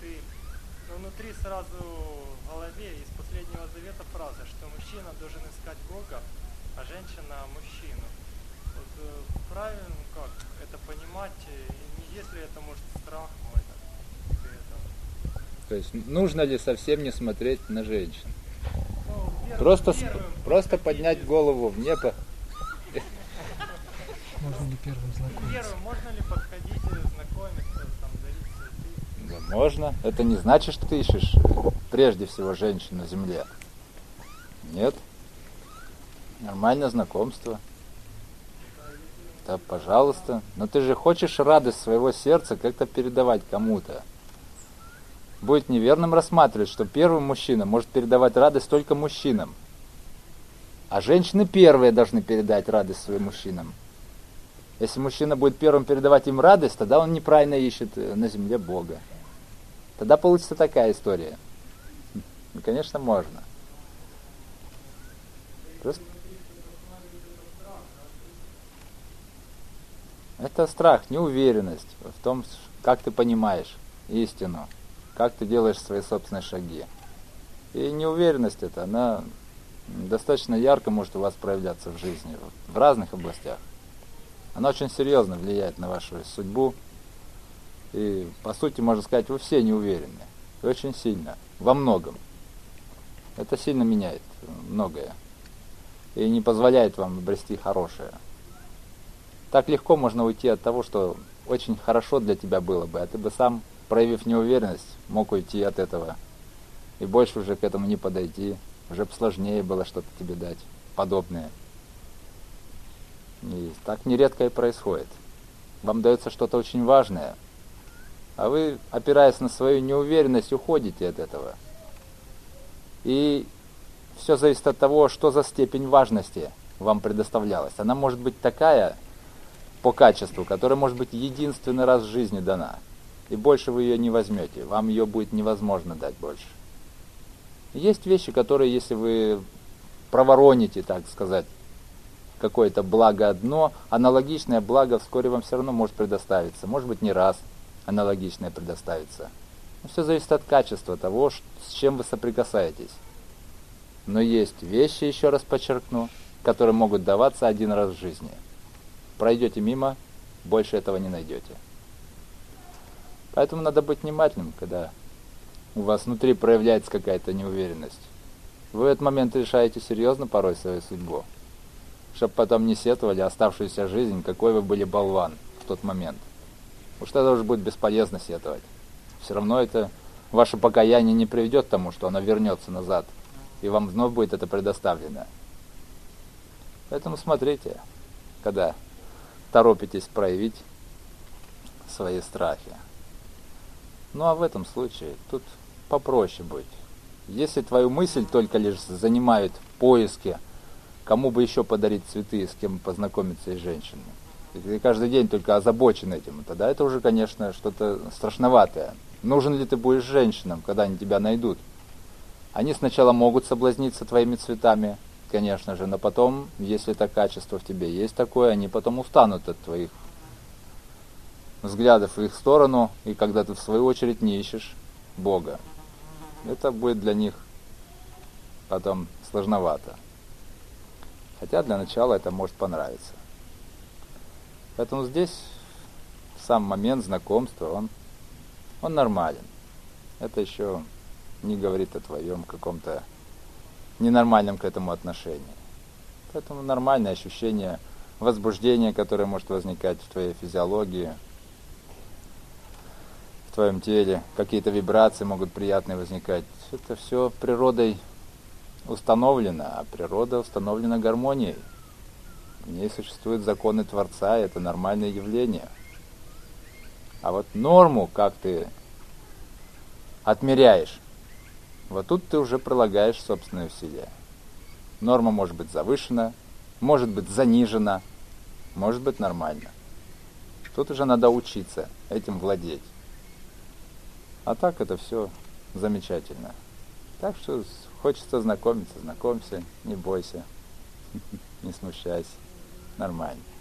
ты, ну, внутри сразу в голове из Последнего Завета фраза, что мужчина должен искать Бога, а женщина мужчину. Вот правильно, как это понимать, и не есть ли это, может, страх мой, так, То есть нужно ли совсем не смотреть на женщин? ну, Просто поднять голову в небо. Можно ли первым знакомиться? Первым, можно ли подходить, знакомиться, там, дарить цветы? Да, можно. Это не значит, что ты ищешь прежде всего женщин на земле. Нет. Нормальное знакомство. Да, пожалуйста. Но ты же хочешь радость своего сердца как-то передавать кому-то. Будет неверным рассматривать, что первый мужчина может передавать радость только мужчинам. А женщины первые должны передать радость своим мужчинам. Если мужчина будет первым передавать им радость, тогда он неправильно ищет на земле Бога. Тогда получится такая история. Ну, конечно, можно. Просто... Это страх, неуверенность в том, как ты понимаешь истину, как ты делаешь свои собственные шаги. И неуверенность эта, она достаточно ярко может у вас проявляться в жизни, в разных областях. Она очень серьезно влияет на вашу судьбу. И, по сути, можно сказать, вы все не уверены. И очень сильно, во многом. Это сильно меняет многое. И не позволяет вам обрести хорошее. Так легко можно уйти от того, что очень хорошо для тебя было бы, а ты бы сам, проявив неуверенность, мог уйти от этого. И больше уже к этому не подойти. Уже сложнее было что-то тебе дать подобное. И так нередко и происходит. Вам дается что-то очень важное, а вы, опираясь на свою неуверенность, уходите от этого. И все зависит от того, что за степень важности вам предоставлялась. Она может быть такая по качеству, которая может быть единственный раз в жизни дана. И больше вы ее не возьмете. Вам ее будет невозможно дать больше. Есть вещи, которые, если вы провороните, так сказать, какое-то благо одно, аналогичное благо вскоре вам все равно может предоставиться. Может быть, не раз аналогичное предоставится. Но все зависит от качества того, с чем вы соприкасаетесь. Но есть вещи, еще раз подчеркну, которые могут даваться один раз в жизни. Пройдете мимо, больше этого не найдете. Поэтому надо быть внимательным, когда у вас внутри проявляется какая-то неуверенность. Вы в этот момент решаете серьезно порой свою судьбу, чтобы потом не сетовали оставшуюся жизнь, какой вы были болван в тот момент. Уж тогда уже будет бесполезно сетовать. Все равно это ваше покаяние не приведет к тому, что оно вернется назад, и вам вновь будет это предоставлено. Поэтому смотрите, когда торопитесь проявить свои страхи. Ну а в этом случае тут попроще будет. Если твою мысль только лишь занимают поиски, кому бы еще подарить цветы, с кем познакомиться из женщин, и ты каждый день только озабочен этим, тогда это уже, конечно, что-то страшноватое. Нужен ли ты будешь женщинам, когда они тебя найдут? Они сначала могут соблазниться твоими цветами, конечно же, но потом, если это качество в тебе есть такое, они потом устанут от твоих взглядов в их сторону, и когда ты в свою очередь не ищешь Бога. Это будет для них потом сложновато. Хотя для начала это может понравиться. Поэтому здесь сам момент знакомства, он нормален. Это еще не говорит о твоем каком-то ненормальном к этому отношении. Поэтому нормальное ощущение возбуждения, которое может возникать в твоей физиологии, в твоем теле, какие-то вибрации могут приятные возникать. Это все природой установлено, а природа установлена гармонией. В ней существуют законы Творца, и это нормальное явление. А вот норму, как ты отмеряешь, вот тут ты уже прилагаешь собственные усилия. Норма может быть завышена, может быть занижена, может быть нормально. Тут уже надо учиться этим владеть. А так это все замечательно. Так что хочется знакомиться, знакомься, не бойся, не смущайся. Нормально.